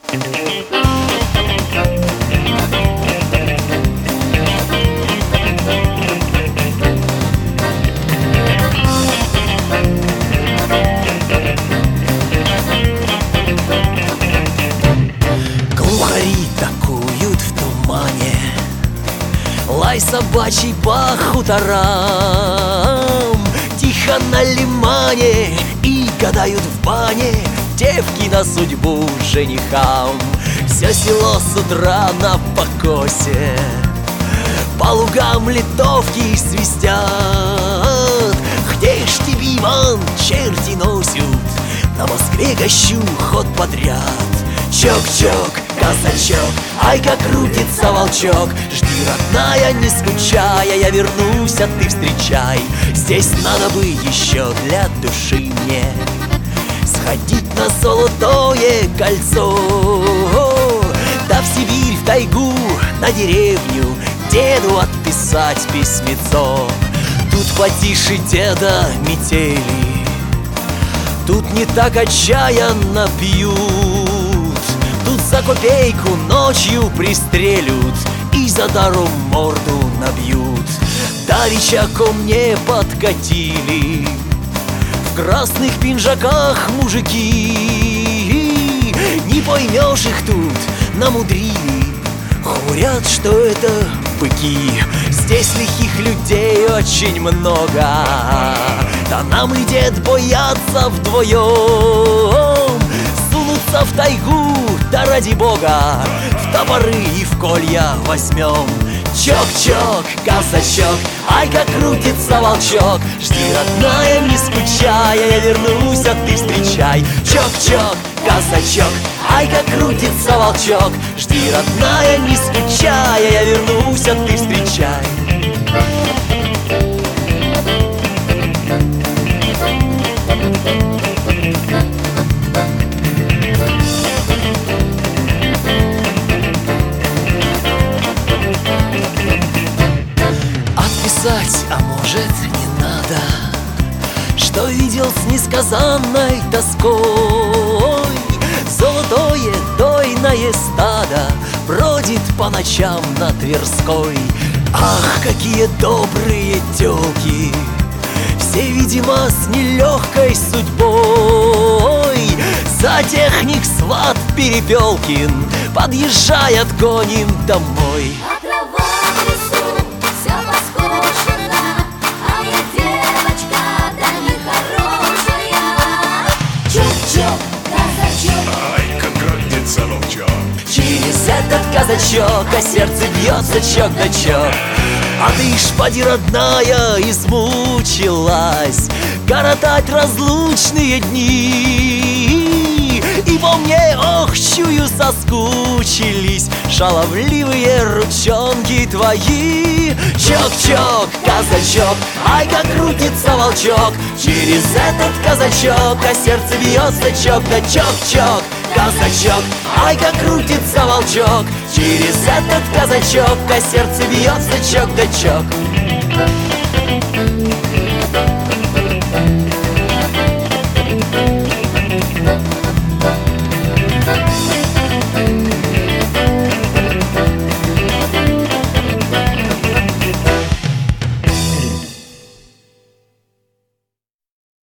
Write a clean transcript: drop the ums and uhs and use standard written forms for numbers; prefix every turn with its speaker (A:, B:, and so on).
A: Глухари такуют в тумане, лай собачий по хуторам. Тихо на лимане и гадают в бане девки на судьбу женихам. Все село с утра на покосе, по лугам литовки свистят. Где ж тебе, Иван, черти носят, на Москве гощу ход подряд. Чок-чок, казачок, ай как крутится волчок. Жди, родная, не скучая, я вернусь, а ты встречай. Здесь надо бы еще для души мне сходить на Золотое кольцо, да в Сибирь, в тайгу, на деревню деду отписать письмецо. Тут потише деда метели, тут не так отчаянно пьют. Тут за копейку ночью пристрелют и за даром морду набьют. Давеча ко мне подкатили в красных пинжаках мужики. Не поймешь их тут, намудрили, говорят, что это быки. Здесь лихих людей очень много, да нам и дед боятся вдвоем сунуться в тайгу, да ради бога в топоры и в колья возьмем. Чок-чок, казачок, ай как крутится волчок. Жди, родная, не скучая, я вернусь, а ты встречай. Чок-чок, казачок, ай как крутится волчок. Жди, родная, не скучая, я вернусь, а ты встречай. А может, не надо, что видел с несказанной тоской. Золотое дойное стадо бродит по ночам на Тверской. Ах, какие добрые тёлки, все, видимо, с нелегкой судьбой. Затехник сват Перепелкин подъезжает, гоним домой. Через этот казачок, а сердце бьется чок да чок. А ты ж, поди, родная, измучилась коротать разлучные дни. И по мне, ох, чую, соскучились шаловливые ручонки твои. Чок-чок, казачок, ай как крутится волчок. Через этот казачок, а сердце бьется чок да чок-чок. Казачок, ай как крутится волчок. Через этот казачок, а сердце бьется чок да чок.